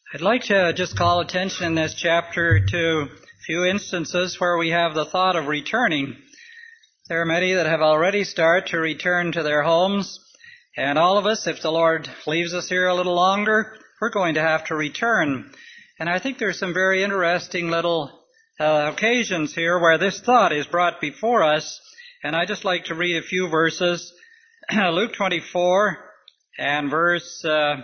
I'd like to just call attention in this chapter to a few instances where we have the thought of returning. There are many that have already started to return to their homes, and all of us, if the Lord leaves us here a little longer, we're going to have to return. And I think there's some very interesting little occasions here where this thought is brought before us, and I'd just like to read a few verses. Luke 24 and verse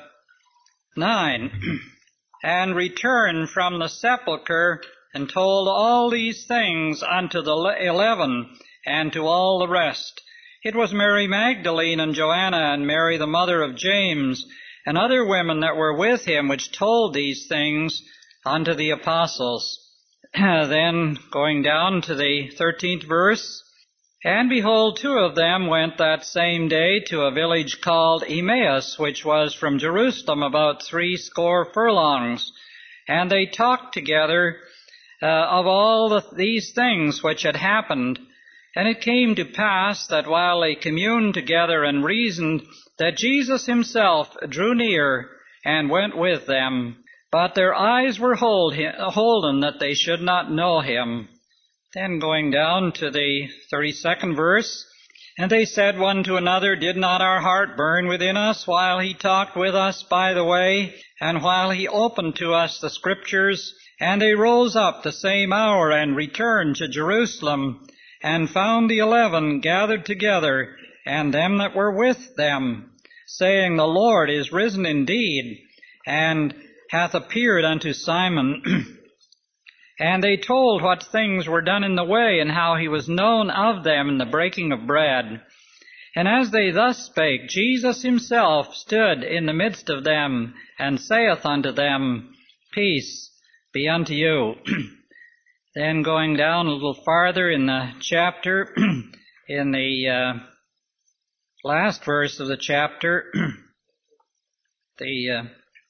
9. And returned from the sepulchre, and told all these things unto the 11, and to all the rest. It was Mary Magdalene, and Joanna, and Mary the mother of James, and other women that were with him, which told these things unto the apostles. Then, going down to the 13th verse, and behold, 2 of them went that same day to a village called Emmaus, which was from Jerusalem about 60 furlongs. And they talked together of all these things which had happened. And it came to pass that while they communed together and reasoned, that Jesus himself drew near and went with them. But their eyes were holden that they should not know him. Then going down to the 32nd verse, and they said one to another, Did not our heart burn within us while he talked with us by the way, and while he opened to us the Scriptures? And they rose up the same hour and returned to Jerusalem, and found the 11 gathered together, and them that were with them, saying, The Lord is risen indeed, and hath appeared unto Simon. And they told what things were done in the way, and how he was known of them in the breaking of bread. And as they thus spake, Jesus himself stood in the midst of them, and saith unto them, Peace be unto you. Then going down a little farther in the chapter, in the last verse of the chapter, the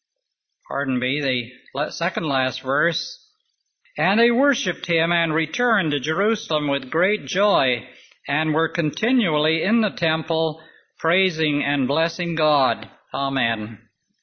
second last verse, And they worshipped him and returned to Jerusalem with great joy, and were continually in the temple, praising and blessing God. Amen.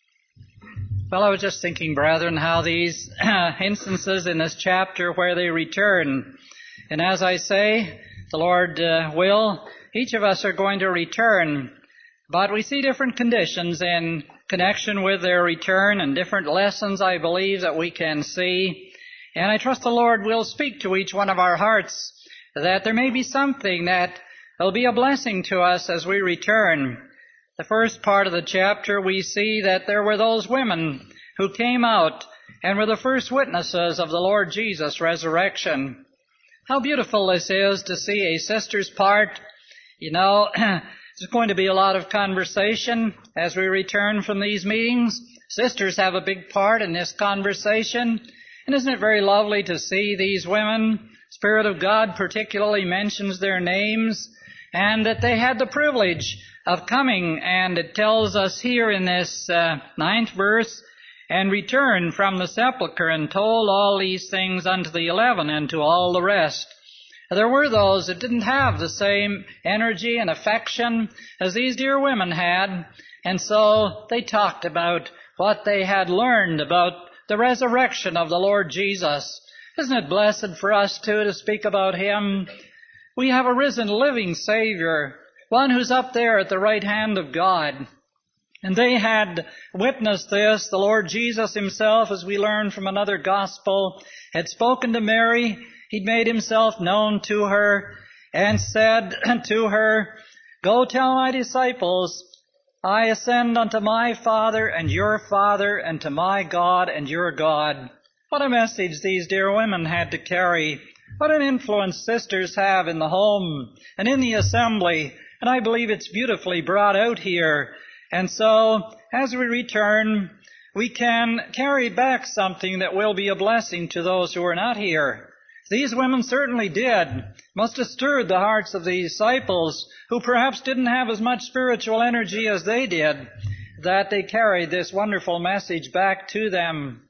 Well, I was just thinking, brethren, how these instances in this chapter where they return, and as I say, the Lord will, each of us are going to return, but we see different conditions in connection with their return and different lessons, I believe, that we can see. And I trust the Lord will speak to each one of our hearts, that there may be something that will be a blessing to us as we return. The first part of the chapter, we see that there were those women who came out and were the first witnesses of the Lord Jesus' resurrection. How beautiful this is to see a sister's part. You know, there's going to be a lot of conversation as we return from these meetings. Sisters have a big part in this conversation. And isn't it very lovely to see these women? Spirit of God particularly mentions their names, and that they had the privilege of coming, and it tells us here in this 9th verse, and returned from the sepulchre, and told all these things unto the 11, and to all the rest. There were those that didn't have the same energy and affection as these dear women had, and so they talked about what they had learned about the resurrection of the Lord Jesus. Isn't it blessed for us, too, to speak about him? We have a risen, living Savior, one who's up there at the right hand of God. And they had witnessed this. The Lord Jesus himself, as we learn from another gospel, had spoken to Mary. He'd made himself known to her and said to her, Go tell my disciples, I ascend unto my Father and your Father, and to my God and your God. What a message these dear women had to carry. What an influence sisters have in the home and in the assembly. And I believe it's beautifully brought out here. And so, as we return, we can carry back something that will be a blessing to those who are not here. These women certainly did. Must have stirred the hearts of the disciples, who perhaps didn't have as much spiritual energy as they did, that they carried this wonderful message back to them.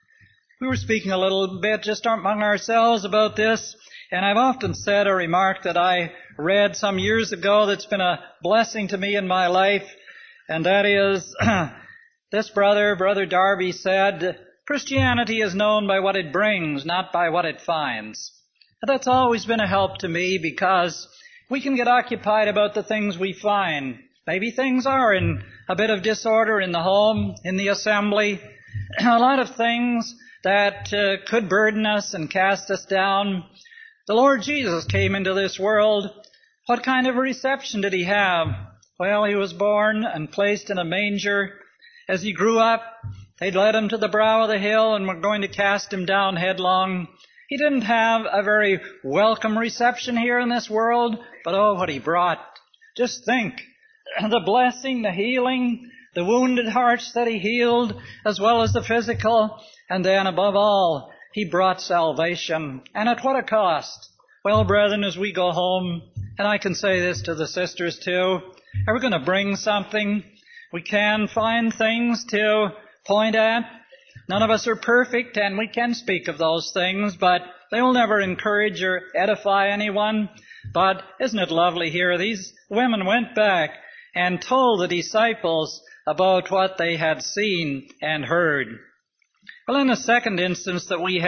We were speaking a little bit just among ourselves about this, and I've often said a remark that I read some years ago that's been a blessing to me in my life, and that is, this Brother Darby said, Christianity is known by what it brings, not by what it finds. And that's always been a help to me because we can get occupied about the things we find. Maybe things are in a bit of disorder in the home, in the assembly, a lot of things that could burden us and cast us down. The Lord Jesus came into this world. What kind of a reception did he have? Well, he was born and placed in a manger. As he grew up, they'd led him to the brow of the hill and were going to cast him down headlong. He didn't have a very welcome reception here in this world, but oh, what he brought. Just think, the blessing, the healing, the wounded hearts that he healed, as well as the physical, and then above all, he brought salvation. And at what a cost? Well, brethren, as we go home, and I can say this to the sisters too, are we going to bring something? We can find things to point at. None of us are perfect, and we can speak of those things, but they will never encourage or edify anyone. But isn't it lovely here? These women went back and told the disciples about what they had seen and heard. Well, in the second instance that we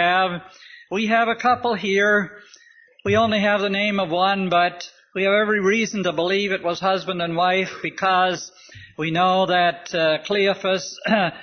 have a couple here. We only have the name of one, but we have every reason to believe it was husband and wife because we know that Cleophas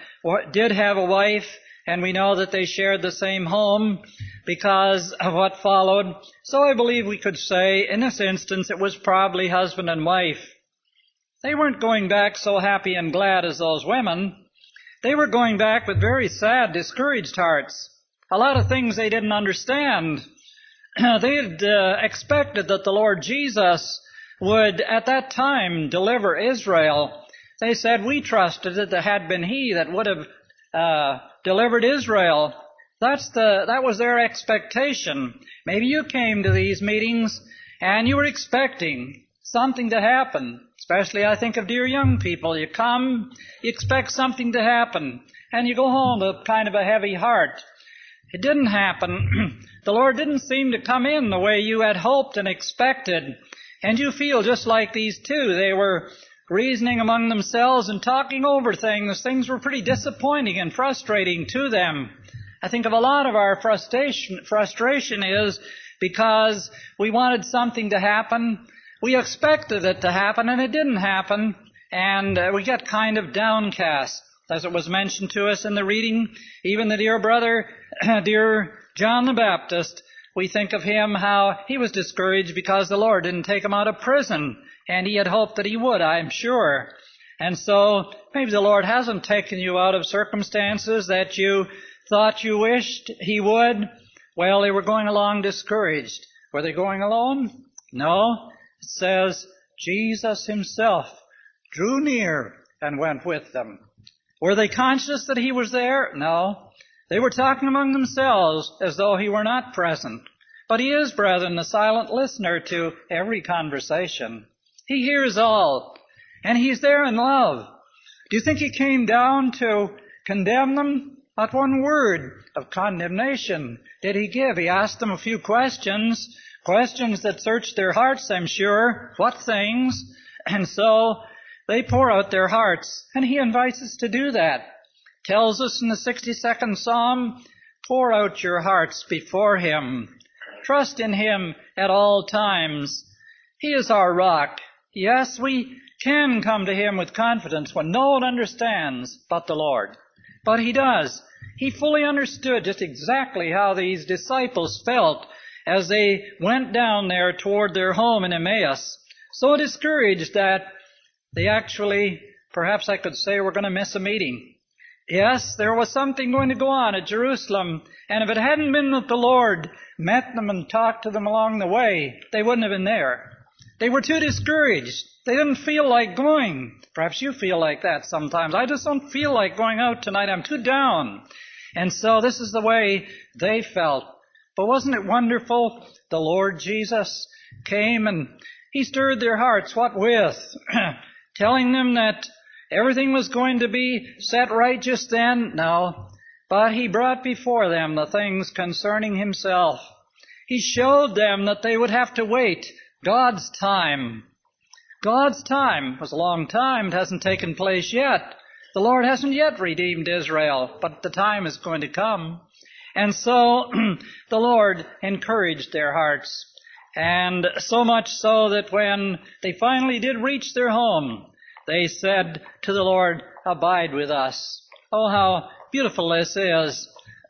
did have a wife, and we know that they shared the same home because of what followed. So I believe we could say, in this instance, it was probably husband and wife. They weren't going back so happy and glad as those women. They were going back with very sad, discouraged hearts. A lot of things they didn't understand. They had expected that the Lord Jesus would, at that time, deliver Israel. They said, we trusted that it had been He that would have delivered Israel. That was their expectation. Maybe you came to these meetings and you were expecting something to happen. Especially, I think of dear young people. You come, you expect something to happen, and you go home with kind of a heavy heart. It didn't happen. The Lord didn't seem to come in the way you had hoped and expected. And you feel just like these two. They were reasoning among themselves and talking over things. Things were pretty disappointing and frustrating to them. I think of a lot of our frustration is because we wanted something to happen. We expected it to happen, and it didn't happen, and we get kind of downcast. As it was mentioned to us in the reading, even the dear brother, dear John the Baptist, we think of him how he was discouraged because the Lord didn't take him out of prison, and he had hoped that he would, I'm sure. And so maybe the Lord hasn't taken you out of circumstances that you thought you wished He would. Well, they were going along discouraged. Were they going alone? No. It says, Jesus Himself drew near and went with them. Were they conscious that He was there? No. They were talking among themselves as though He were not present. But He is, brethren, a silent listener to every conversation. He hears all, and He's there in love. Do you think He came down to condemn them? Not one word of condemnation did He give. He asked them a few questions that searched their hearts, I'm sure. What things? And so they pour out their hearts, and He invites us to do that. Tells us in the 62nd Psalm, pour out your hearts before Him. Trust in Him at all times. He is our rock. Yes, we can come to Him with confidence when no one understands but the Lord. But He does. He fully understood just exactly how these disciples felt as they went down there toward their home in Emmaus. So discouraged that they actually, perhaps I could say, were going to miss a meeting. Yes, there was something going to go on at Jerusalem, and if it hadn't been that the Lord met them and talked to them along the way, they wouldn't have been there. They were too discouraged. They didn't feel like going. Perhaps you feel like that sometimes. I just don't feel like going out tonight. I'm too down. And so this is the way they felt. But wasn't it wonderful? The Lord Jesus came and He stirred their hearts. What with? Telling them that everything was going to be set right just then? No. But He brought before them the things concerning Himself. He showed them that they would have to wait God's time. God's time was a long time. It hasn't taken place yet. the Lord hasn't yet redeemed Israel, but the time is going to come. And so the Lord encouraged their hearts. And so much so that when they finally did reach their home, they said to the Lord, "Abide with us." Oh, how beautiful this is.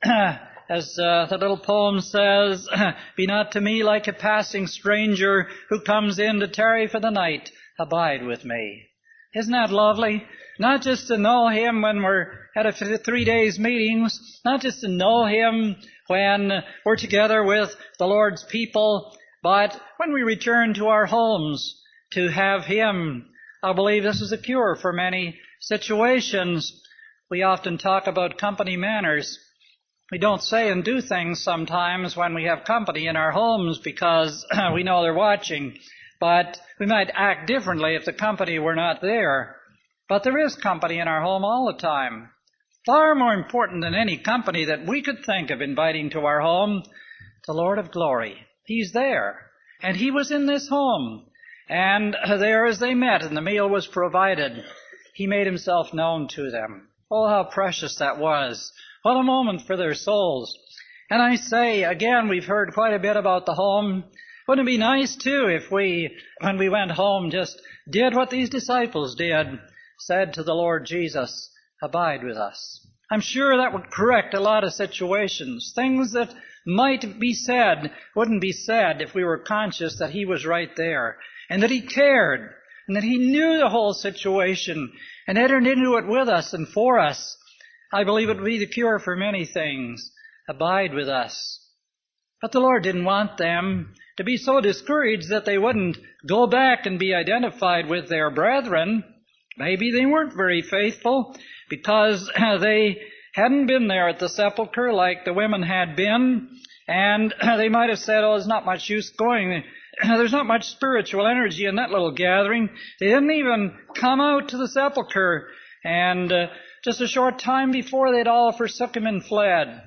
As the little poem says, "Be not to me like a passing stranger who comes in to tarry for the night. Abide with me." Isn't that lovely? Not just to know Him when we're at a 3 days meetings, not just to know Him when we're together with the Lord's people, but when we return to our homes to have Him. I believe this is a cure for many situations. We often talk about company manners. We don't say and do things sometimes when we have company in our homes because we know they're watching. But we might act differently if the company were not there. But there is company in our home all the time. Far more important than any company that we could think of inviting to our home, the Lord of glory. He's there. And He was in this home. And there as they met and the meal was provided, He made Himself known to them. Oh, how precious that was. What a moment for their souls. And I say, again, we've heard quite a bit about the home. Wouldn't it be nice, too, if we, when we went home, just did what these disciples did, said to the Lord Jesus, "Abide with us." I'm sure that would correct a lot of situations. Things that might be said wouldn't be said if we were conscious that He was right there, and that He cared, and that He knew the whole situation, and entered into it with us and for us. I believe it would be the cure for many things. Abide with us. But the Lord didn't want them to be so discouraged that they wouldn't go back and be identified with their brethren. Maybe they weren't very faithful because they hadn't been there at the sepulchre like the women had been, and they might have said, "Oh, there's not much use going. There's not much spiritual energy in that little gathering." They didn't even come out to the sepulchre, and just a short time before they'd all forsook Him and fled.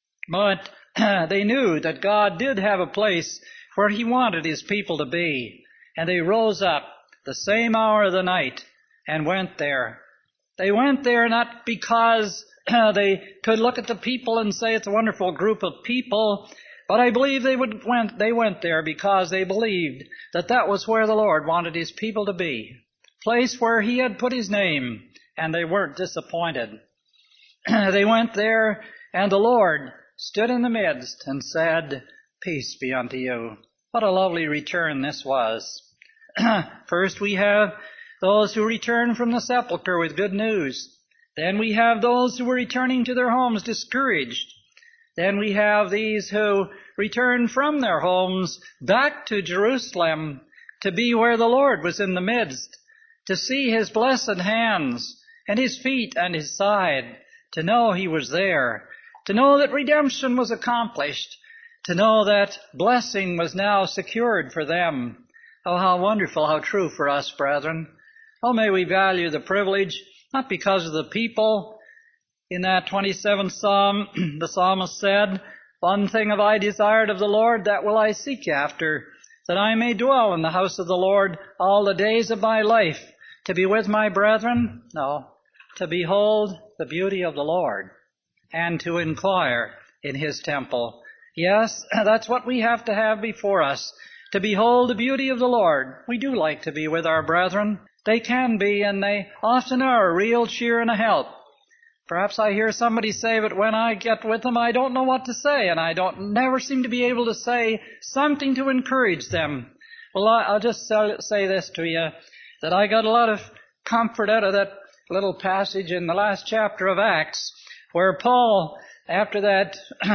But they knew that God did have a place where He wanted His people to be, and they rose up the same hour of the night and went there. They went there not because they could look at the people and say it's a wonderful group of people, but I believe they went there because they believed that that was where the Lord wanted His people to be, a place where He had put His name, and they weren't disappointed. They went there, and the Lord stood in the midst and said, "Peace be unto you." What a lovely return this was. First we have those who return from the sepulchre with good news. Then we have those who were returning to their homes discouraged. Then we have these who return from their homes back to Jerusalem to be where the Lord was in the midst, to see His blessed hands and His feet and His side, to know He was there, to know that redemption was accomplished, to know that blessing was now secured for them. Oh, how wonderful, how true for us, brethren. Oh, may we value the privilege, not because of the people. In that 27th Psalm, the psalmist said, "One thing have I desired of the Lord, that will I seek after, that I may dwell in the house of the Lord all the days of my life, to be with my brethren," no, to behold the beauty of the Lord, and to inquire in His temple. Yes, that's what we have to have before us, to behold the beauty of the Lord. We do like to be with our brethren. They can be, and they often are, a real cheer and a help. Perhaps I hear somebody say, "But when I get with them, I don't know what to say, and I never seem to be able to say something to encourage them." Well, I'll just say this to you, that I got a lot of comfort out of that little passage in the last chapter of Acts, where Paul, after that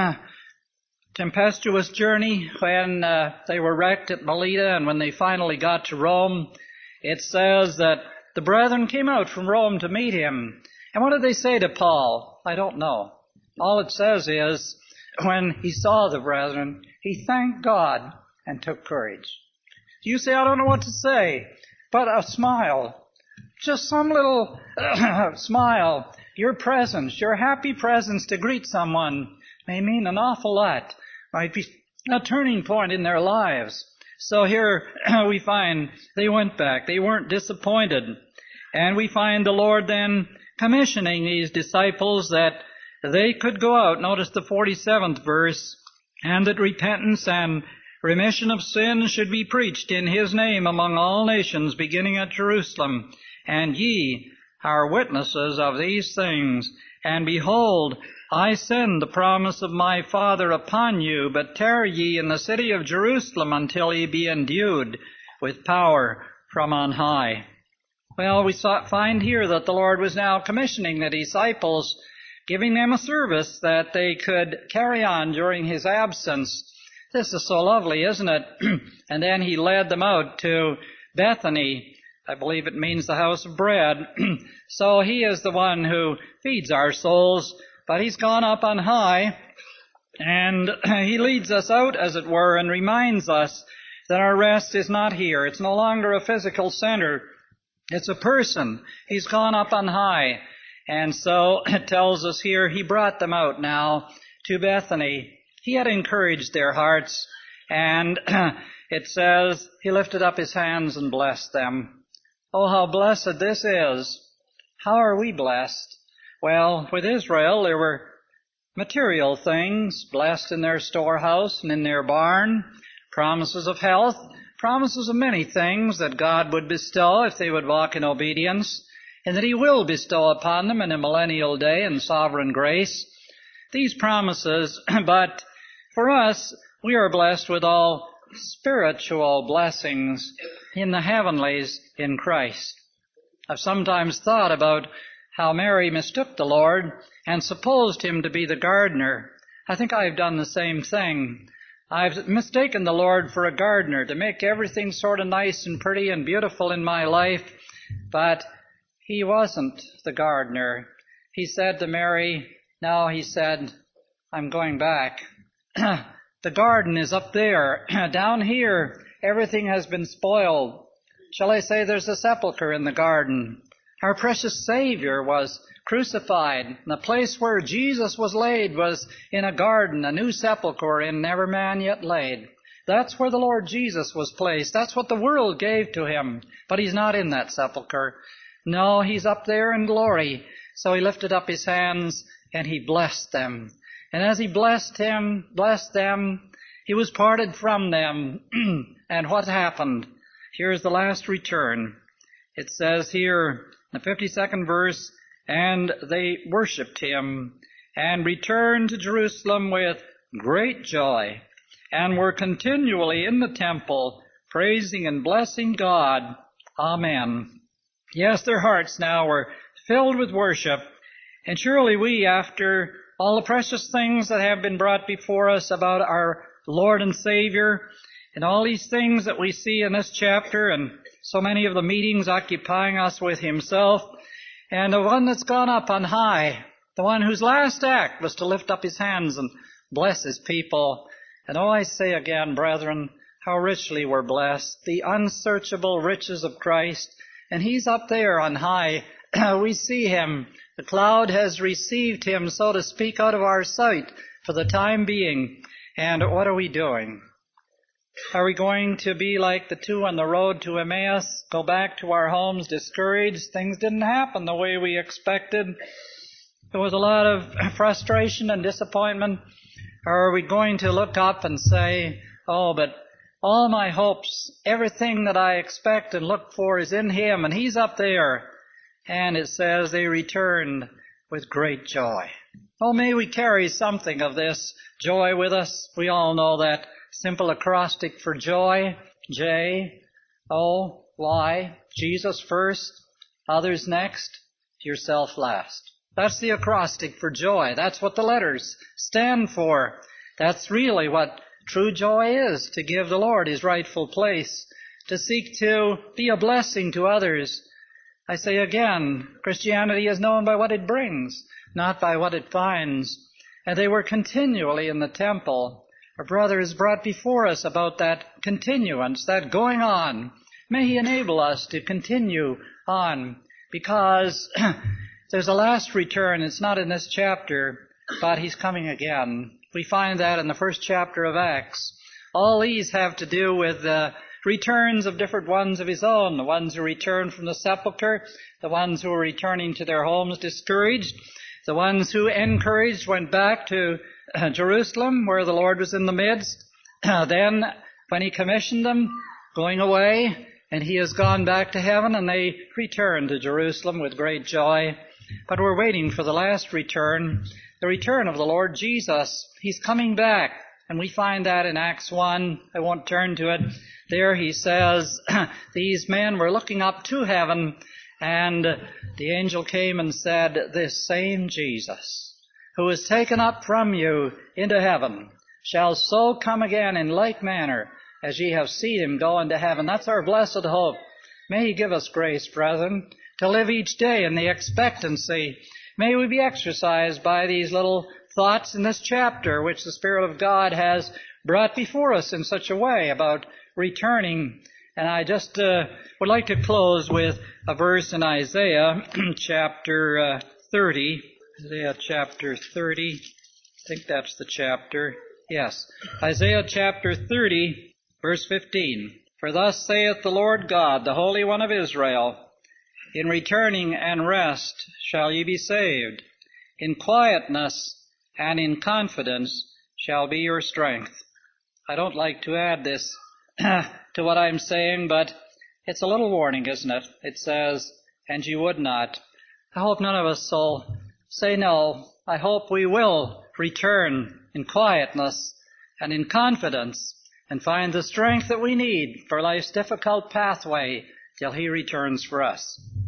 tempestuous journey, when they were wrecked at Melita and when they finally got to Rome, it says that the brethren came out from Rome to meet him. And what did they say to Paul? I don't know. All it says is, when he saw the brethren, he thanked God and took courage. You say, "I don't know what to say," but a smile, just some little smile, your presence, your happy presence to greet someone may mean an awful lot, might be a turning point in their lives. So here we find they went back. They weren't disappointed. And we find the Lord then commissioning these disciples that they could go out, notice the 47th verse, and that repentance and remission of sins should be preached in His name among all nations, beginning at Jerusalem. And ye are witnesses of these things. And behold, I send the promise of my Father upon you, but tarry ye in the city of Jerusalem until ye be endued with power from on high. Well, we find here that the Lord was now commissioning the disciples, giving them a service that they could carry on during His absence. This is so lovely, isn't it? And then He led them out to Bethany. I believe it means the house of bread. So He is the one who feeds our souls, but He's gone up on high, and He leads us out, as it were, and reminds us that our rest is not here. It's no longer a physical center. It's a person. He's gone up on high. And so it tells us here, He brought them out now to Bethany. He had encouraged their hearts, and it says He lifted up His hands and blessed them. Oh, how blessed this is. How are we blessed? Well, with Israel, there were material things, blessed in their storehouse and in their barn, promises of health, promises of many things that God would bestow if they would walk in obedience, and that He will bestow upon them in a millennial day in sovereign grace. These promises, but for us, we are blessed with all spiritual blessings in the heavenlies in Christ. I've sometimes thought about how Mary mistook the Lord and supposed Him to be the gardener. I think I've done the same thing. I've mistaken the Lord for a gardener to make everything sort of nice and pretty and beautiful in my life, but He wasn't the gardener. He said to Mary, He said, I'm going back. The garden is up there. Down here, everything has been spoiled. Shall I say there's a sepulcher in the garden? Our precious Savior was crucified. And the place where Jesus was laid was in a garden, a new sepulcher in never man yet laid. That's where the Lord Jesus was placed. That's what the world gave to Him. But He's not in that sepulcher. No, He's up there in glory. So He lifted up His hands and He blessed them. And as He blessed them, He was parted from them. And what happened? Here's the last return. It says here, in the 52nd verse, and they worshipped Him, and returned to Jerusalem with great joy, and were continually in the temple, praising and blessing God. Amen. Yes, their hearts now were filled with worship, and surely we, after all the precious things that have been brought before us about our Lord and Savior, and all these things that we see in this chapter, and so many of the meetings occupying us with Himself, and the one that's gone up on high, the one whose last act was to lift up His hands and bless His people. And I say again, brethren, how richly we're blessed, the unsearchable riches of Christ, and He's up there on high. We see Him. The cloud has received Him, so to speak, out of our sight for the time being. And what are we doing? Are we going to be like the two on the road to Emmaus, go back to our homes discouraged? Things didn't happen the way we expected. There was a lot of frustration and disappointment. Or are we going to look up and say, oh, but all my hopes, everything that I expect and look for is in Him, and He's up there. And it says they returned with great joy. Oh, may we carry something of this joy with us. We all know that simple acrostic for joy, J-O-Y, Jesus first, others next, yourself last. That's the acrostic for joy. That's what the letters stand for. That's really what true joy is, to give the Lord His rightful place, to seek to be a blessing to others. I say again, Christianity is known by what it brings, not by what it finds. And they were continually in the temple. Our brother has brought before us about that continuance, that going on. May He enable us to continue on, because there's a last return. It's not in this chapter, but He's coming again. We find that in the first chapter of Acts. All these have to do with the returns of different ones of his own, the ones who returned from the sepulchre, the ones who were returning to their homes discouraged, the ones who, encouraged, went back to Jerusalem where the Lord was in the midst. Then, when he commissioned them, going away, and he has gone back to heaven, and they return to Jerusalem with great joy. But we're waiting for the last return, the return of the Lord Jesus. He's coming back, and we find that in Acts 1. I won't turn to it. There he says, these men were looking up to heaven, and the angel came and said, this same Jesus, who is taken up from you into heaven, shall so come again in like manner as ye have seen him go into heaven. That's our blessed hope. May he give us grace, brethren, to live each day in the expectancy. May we be exercised by these little thoughts in this chapter, which the Spirit of God has brought before us in such a way about returning. And I just would like to close with a verse in Isaiah chapter 30. Isaiah chapter 30. I think that's the chapter. Yes. Isaiah chapter 30, verse 15. For thus saith the Lord God, the Holy One of Israel, in returning and rest shall ye be saved. In quietness and in confidence shall be your strength. I don't like to add this to what I'm saying, but it's a little warning, isn't it? It says, and you would not. I hope none of us will say no. I hope we will return in quietness and in confidence and find the strength that we need for life's difficult pathway till he returns for us.